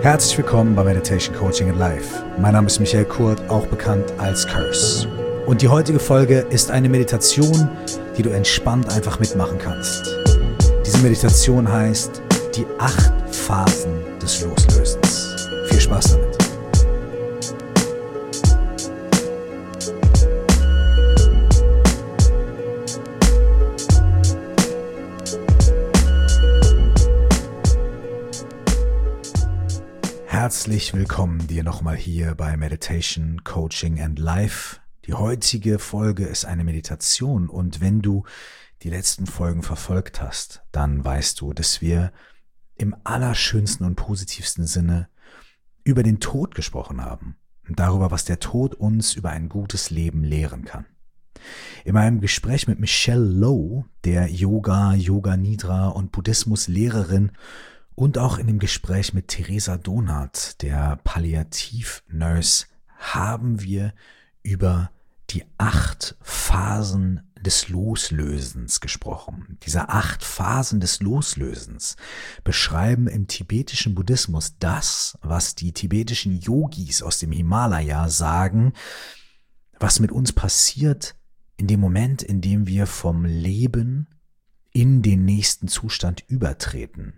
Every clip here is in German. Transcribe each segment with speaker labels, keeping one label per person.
Speaker 1: Herzlich willkommen bei Meditation Coaching and Life. Mein Name ist Michael Kurt, auch bekannt als Curse. Und die heutige Folge ist eine Meditation, die du entspannt einfach mitmachen kannst. Diese Meditation heißt die 8 Phasen des Loslösens. Viel Spaß damit. Herzlich willkommen dir nochmal hier bei Meditation, Coaching and Life. Die heutige Folge ist eine Meditation und wenn du die letzten Folgen verfolgt hast, dann weißt du, dass wir im allerschönsten und positivsten Sinne über den Tod gesprochen haben und darüber, was der Tod uns über ein gutes Leben lehren kann. In meinem Gespräch mit Michelle Lowe, der Yoga Nidra und Buddhismus-Lehrerin, und auch in dem Gespräch mit Theresa Donath, der Palliativ-Nurse, haben wir über die 8 Phasen des Loslösens gesprochen. Diese 8 Phasen des Loslösens beschreiben im tibetischen Buddhismus das, was die tibetischen Yogis aus dem Himalaya sagen, was mit uns passiert in dem Moment, in dem wir vom Leben in den nächsten Zustand übertreten.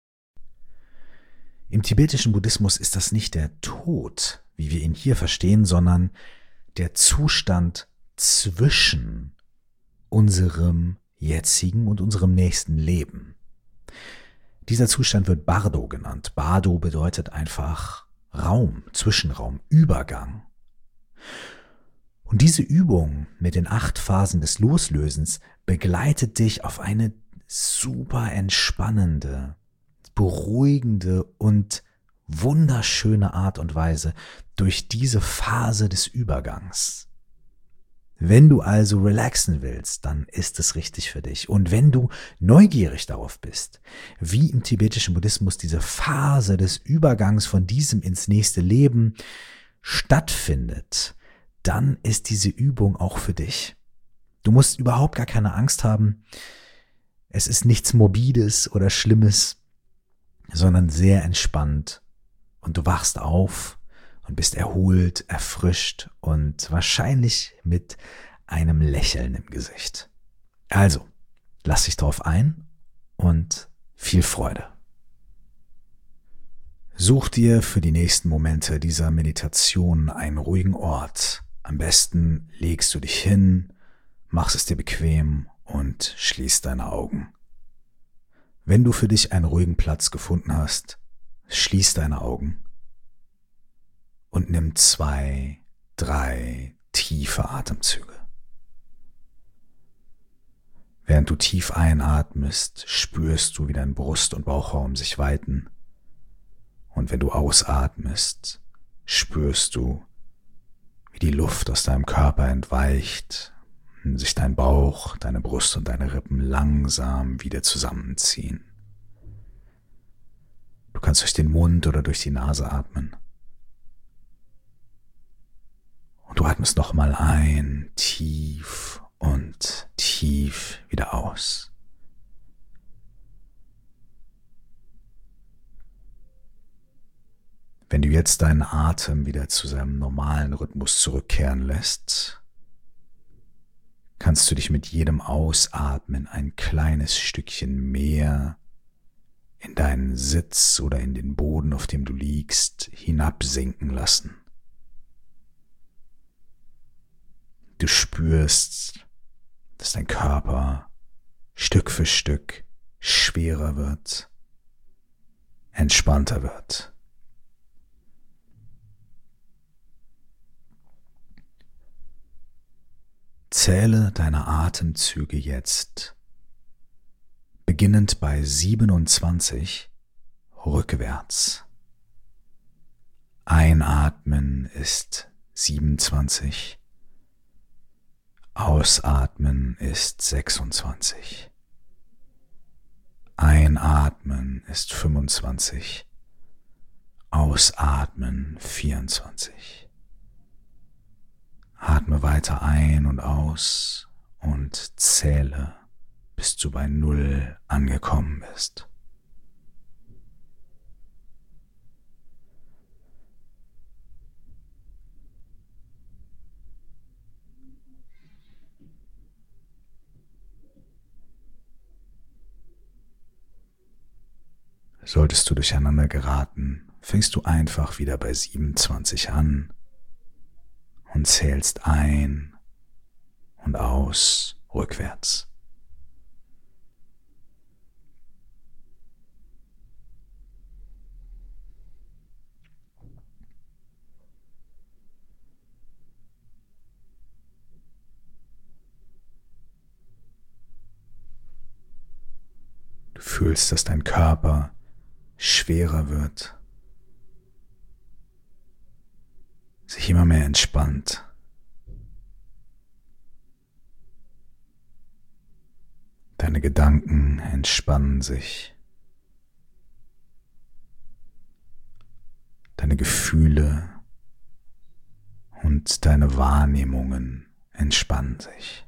Speaker 1: Im tibetischen Buddhismus ist das nicht der Tod, wie wir ihn hier verstehen, sondern der Zustand zwischen unserem jetzigen und unserem nächsten Leben. Dieser Zustand wird Bardo genannt. Bardo bedeutet einfach Raum, Zwischenraum, Übergang. Und diese Übung mit den 8 Phasen des Loslösens begleitet dich auf eine super entspannende, beruhigende und wunderschöne Art und Weise durch diese Phase des Übergangs. Wenn du also relaxen willst, dann ist es richtig für dich. Und wenn du neugierig darauf bist, wie im tibetischen Buddhismus diese Phase des Übergangs von diesem ins nächste Leben stattfindet, dann ist diese Übung auch für dich. Du musst überhaupt gar keine Angst haben. Es ist nichts Morbides oder Schlimmes, sondern sehr entspannt und du wachst auf und bist erholt, erfrischt und wahrscheinlich mit einem Lächeln im Gesicht. Also, lass dich drauf ein und viel Freude. Such dir für die nächsten Momente dieser Meditation einen ruhigen Ort. Am besten legst du dich hin, machst es dir bequem und schließt deine Augen. Wenn du für dich einen ruhigen Platz gefunden hast, schließ deine Augen und nimm 2, 3 tiefe Atemzüge. Während du tief einatmest, spürst du, wie dein Brust- und Bauchraum sich weiten. Und wenn du ausatmest, spürst du, wie die Luft aus deinem Körper entweicht, sich dein Bauch, deine Brust und deine Rippen langsam wieder zusammenziehen. Du kannst durch den Mund oder durch die Nase atmen. Und du atmest nochmal ein, tief und tief wieder aus. Wenn du jetzt deinen Atem wieder zu seinem normalen Rhythmus zurückkehren lässt, kannst du dich mit jedem Ausatmen ein kleines Stückchen mehr in deinen Sitz oder in den Boden, auf dem du liegst, hinabsinken lassen. Du spürst, dass dein Körper Stück für Stück schwerer wird, entspannter wird. Zähle deine Atemzüge jetzt, beginnend bei 27, rückwärts. Einatmen ist 27, ausatmen ist 26. Einatmen ist 25, ausatmen 24. Atme weiter ein und aus und zähle, bis du bei 0 angekommen bist. Solltest du durcheinander geraten, fängst du einfach wieder bei 27 an und zählst ein und aus rückwärts. Du fühlst, dass dein Körper schwerer wird, sich immer mehr entspannt. Deine Gedanken entspannen sich. Deine Gefühle und deine Wahrnehmungen entspannen sich.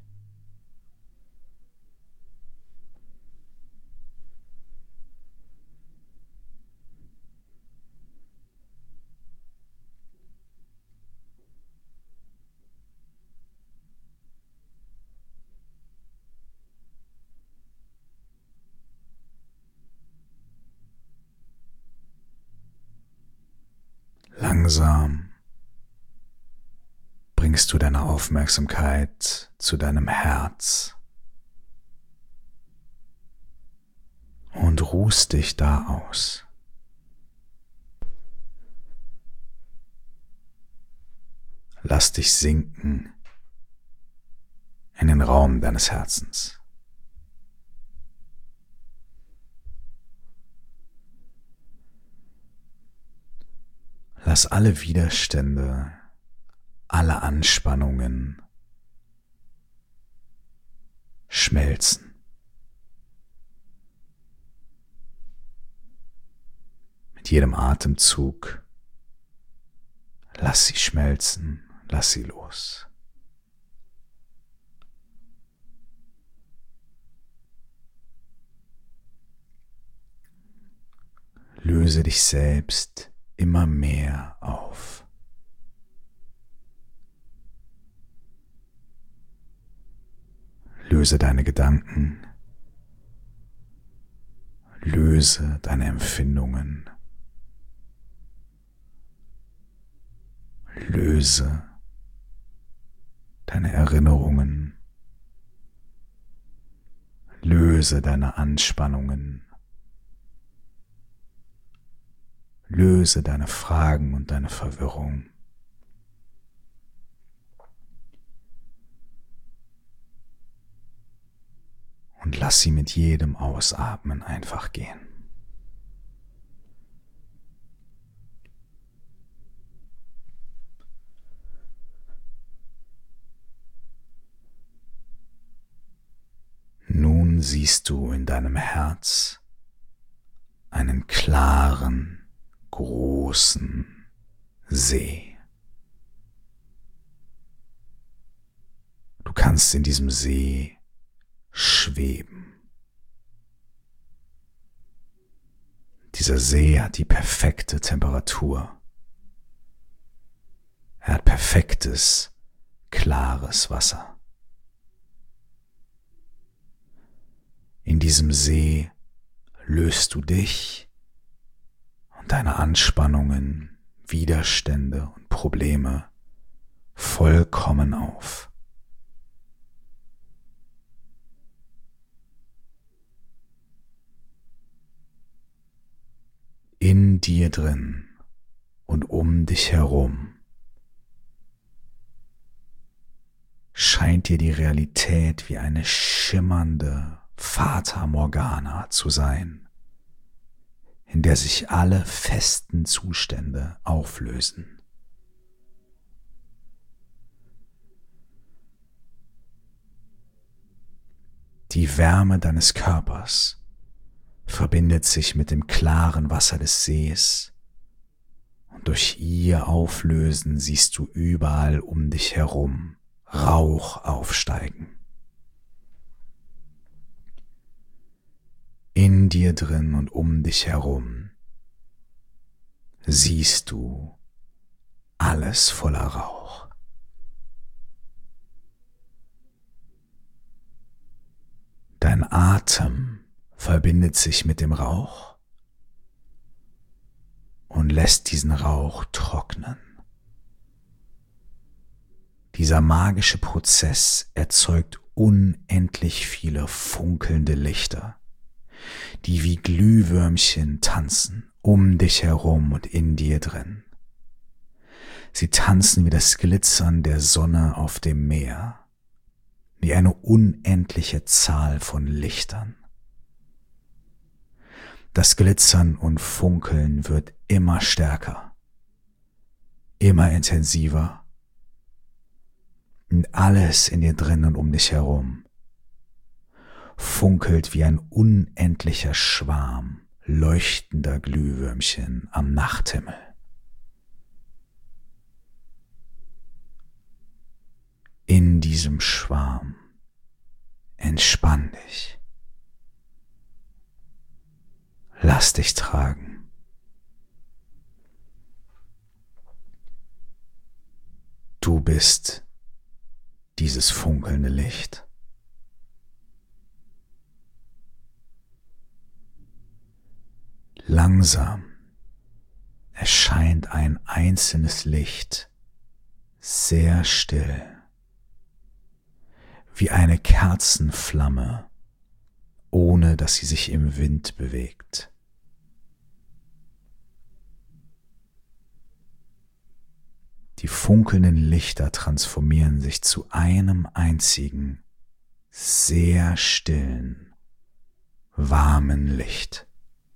Speaker 1: Langsam bringst du deine Aufmerksamkeit zu deinem Herz und ruhst dich da aus. Lass dich sinken in den Raum deines Herzens. Lass alle Widerstände, alle Anspannungen schmelzen. Mit jedem Atemzug lass sie schmelzen, lass sie los. Löse dich selbst immer mehr auf. Löse deine Gedanken, löse deine Empfindungen, löse deine Erinnerungen, löse deine Anspannungen, löse deine Fragen und deine Verwirrung. Und lass sie mit jedem Ausatmen einfach gehen. Nun siehst du in deinem Herz einen klaren, großen See. Du kannst in diesem See schweben. Dieser See hat die perfekte Temperatur. Er hat perfektes, klares Wasser. In diesem See löst du dich und deine Anspannungen, Widerstände und Probleme vollkommen auf. In dir drin und um dich herum scheint dir die Realität wie eine schimmernde Fata Morgana zu sein, in der sich alle festen Zustände auflösen. Die Wärme deines Körpers verbindet sich mit dem klaren Wasser des Sees und durch ihr Auflösen siehst du überall um dich herum Rauch aufsteigen. In dir drin und um dich herum siehst du alles voller Rauch. Dein Atem verbindet sich mit dem Rauch lässt diesen Rauch trocknen. Dieser magische Prozess erzeugt unendlich viele funkelnde Lichter, die wie Glühwürmchen tanzen, um dich herum und in dir drin. Sie tanzen wie das Glitzern der Sonne auf dem Meer, wie eine unendliche Zahl von Lichtern. Das Glitzern und Funkeln wird immer stärker, immer intensiver, und alles in dir drin und um dich herum funkelt wie ein unendlicher Schwarm leuchtender Glühwürmchen am Nachthimmel. In diesem Schwarm entspann dich. Lass dich tragen. Du bist dieses funkelnde Licht. Langsam erscheint ein einzelnes Licht sehr still, wie eine Kerzenflamme, ohne dass sie sich im Wind bewegt. Die funkelnden Lichter transformieren sich zu einem einzigen, sehr stillen, warmen Licht.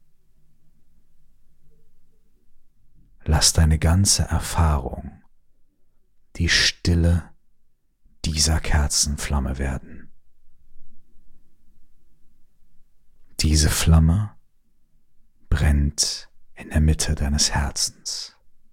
Speaker 1: Lass deine ganze Erfahrung die Stille dieser Kerzenflamme werden. Diese Flamme brennt in der Mitte deines Herzens.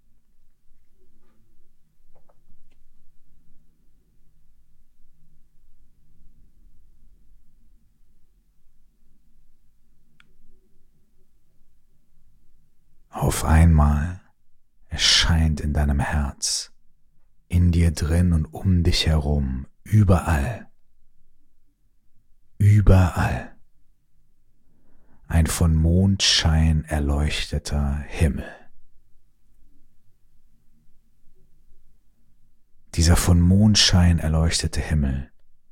Speaker 1: Auf einmal erscheint in deinem Herz, in dir drin und um dich herum, überall ein von Mondschein erleuchteter Himmel. Dieser von Mondschein erleuchtete Himmel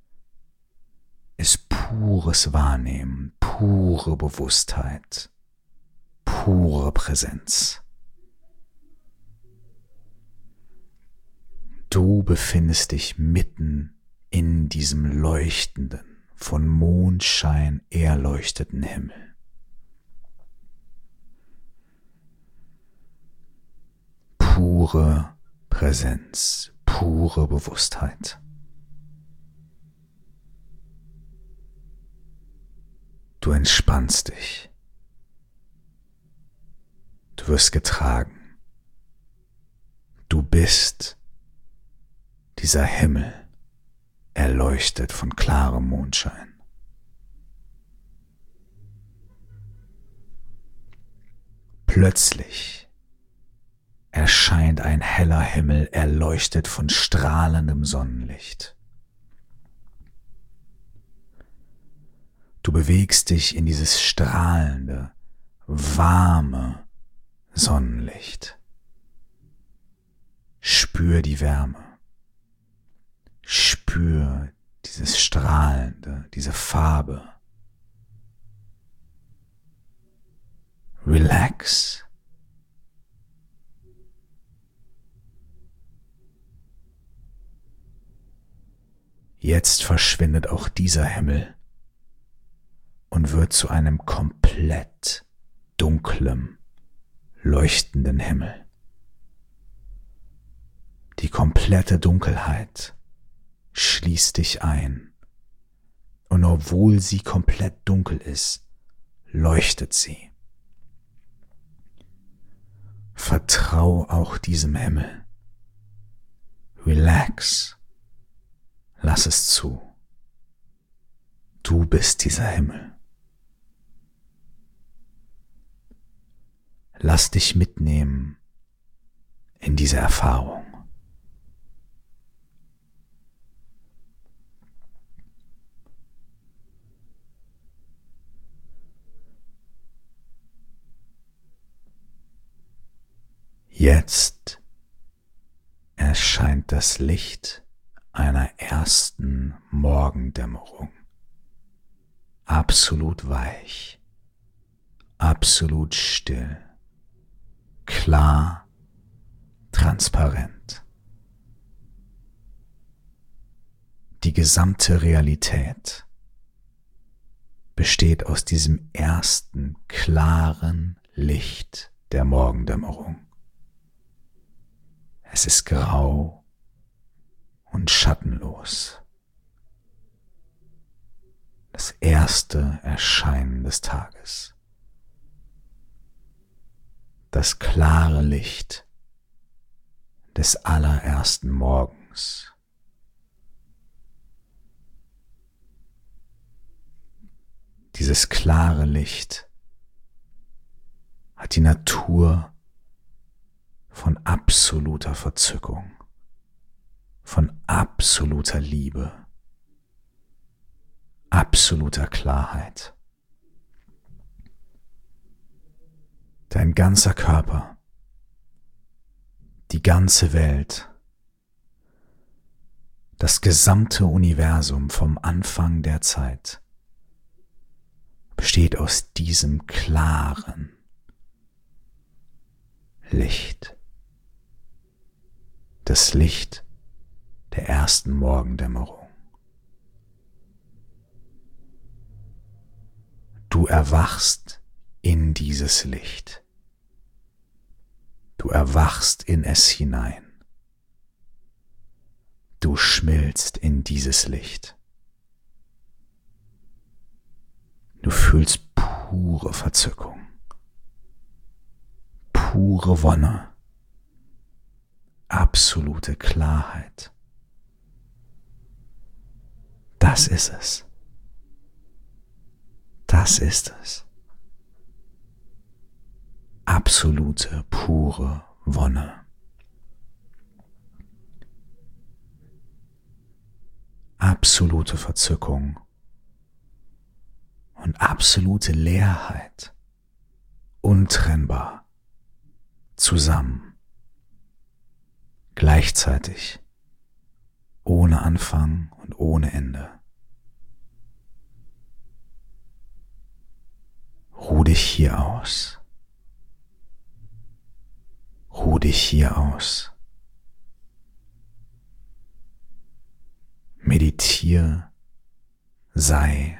Speaker 1: ist pures Wahrnehmen, pure Bewusstheit, pure Präsenz. Du befindest dich mitten in diesem leuchtenden, von Mondschein erleuchteten Himmel. Pure Präsenz, pure Bewusstheit. Du entspannst dich. Du wirst getragen. Du bist dieser Himmel, erleuchtet von klarem Mondschein. Plötzlich erscheint ein heller Himmel, erleuchtet von strahlendem Sonnenlicht. Du bewegst dich in dieses strahlende, warme Sonnenlicht. Spür die Wärme. Spür dieses Strahlende, diese Farbe. Relax. Jetzt verschwindet auch dieser Himmel und wird zu einem komplett dunklem, leuchtenden Himmel. Die komplette Dunkelheit schließt dich ein, und obwohl sie komplett dunkel ist, leuchtet sie. Vertrau auch diesem Himmel. Relax. Lass es zu. Du bist dieser Himmel. Lass dich mitnehmen in diese Erfahrung. Jetzt erscheint das Licht einer ersten Morgendämmerung. Absolut weich, absolut still, klar, transparent. Die gesamte Realität besteht aus diesem ersten klaren Licht der Morgendämmerung. Es ist grau und schattenlos. Das erste Erscheinen des Tages. Das klare Licht des allerersten Morgens. Dieses klare Licht hat die Natur von absoluter Verzückung, von absoluter Liebe, absoluter Klarheit. Dein ganzer Körper, die ganze Welt, das gesamte Universum vom Anfang der Zeit besteht aus diesem klaren Licht. Das Licht der ersten Morgendämmerung. Du erwachst in dieses Licht. Du erwachst in es hinein. Du schmilzt in dieses Licht. Du fühlst pure Verzückung, pure Wonne, absolute Klarheit. Das ist es. Das ist es. Absolute, pure Wonne. Absolute Verzückung und absolute Leerheit, untrennbar, zusammen, gleichzeitig, ohne Anfang und ohne Ende. Ruh dich hier aus. Ruh dich hier aus. Meditiere, sei.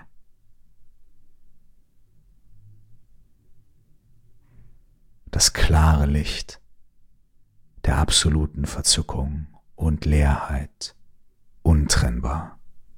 Speaker 1: Das klare Licht der absoluten Verzückung und Leerheit, untrennbar.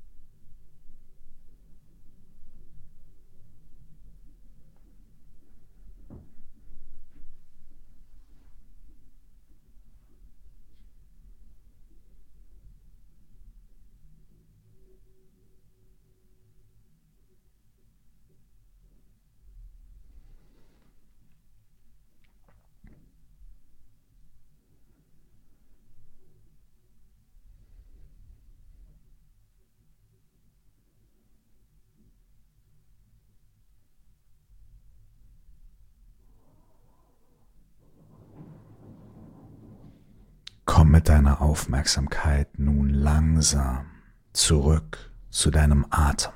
Speaker 1: Komm mit deiner Aufmerksamkeit nun langsam zurück zu deinem Atem.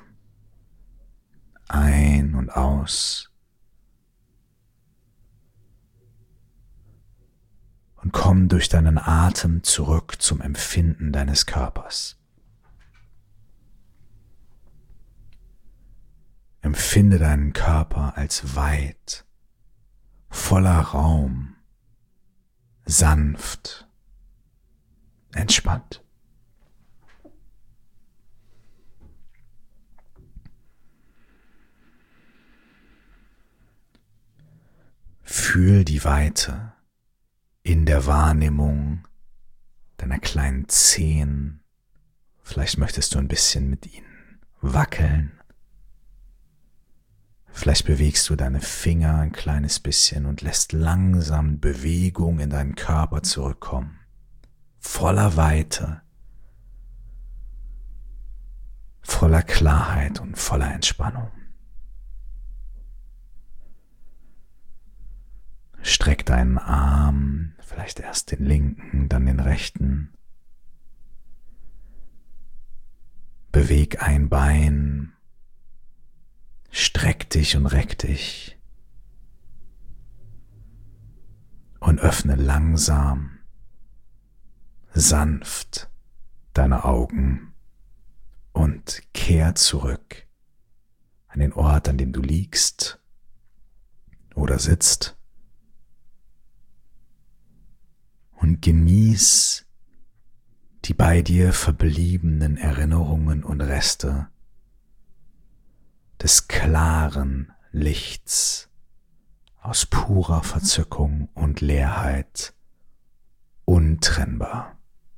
Speaker 1: Ein und aus. Und komm durch deinen Atem zurück zum Empfinden deines Körpers. Empfinde deinen Körper als weit, voller Raum, sanft, entspannt. Fühl die Weite in der Wahrnehmung deiner kleinen Zehen. Vielleicht möchtest du ein bisschen mit ihnen wackeln. Vielleicht bewegst du deine Finger ein kleines bisschen und lässt langsam Bewegung in deinen Körper zurückkommen. Voller Weite, voller Klarheit und voller Entspannung. Streck deinen Arm Vielleicht erst den linken, dann den rechten. Beweg ein Bein, streck dich und reck dich und öffne langsam, sanft deine Augen und kehr zurück an den Ort, an dem du liegst oder sitzt und genieß die bei dir verbliebenen Erinnerungen und Reste des klaren Lichts aus purer Verzückung und Leerheit, untrennbar.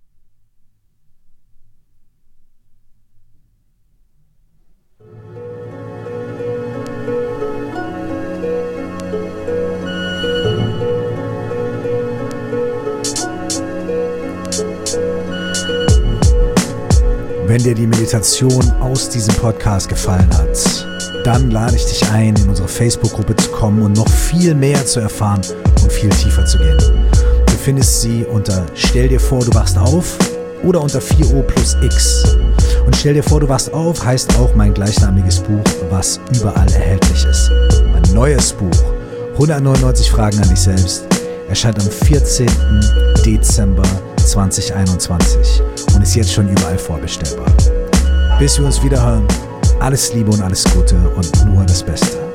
Speaker 1: Wenn dir die Meditation aus diesem Podcast gefallen hat, dann lade ich dich ein, in unsere Facebook-Gruppe zu kommen und noch viel mehr zu erfahren und viel tiefer zu gehen. Du findest sie unter Stell dir vor, du wachst auf oder unter 4O plus X. Und Stell dir vor, du wachst auf heißt auch mein gleichnamiges Buch, was überall erhältlich ist. Mein neues Buch, 199 Fragen an dich selbst, erscheint am 14. Dezember 2021 und ist jetzt schon überall vorbestellbar. Bis wir uns wieder hören, alles Liebe und alles Gute und nur das Beste.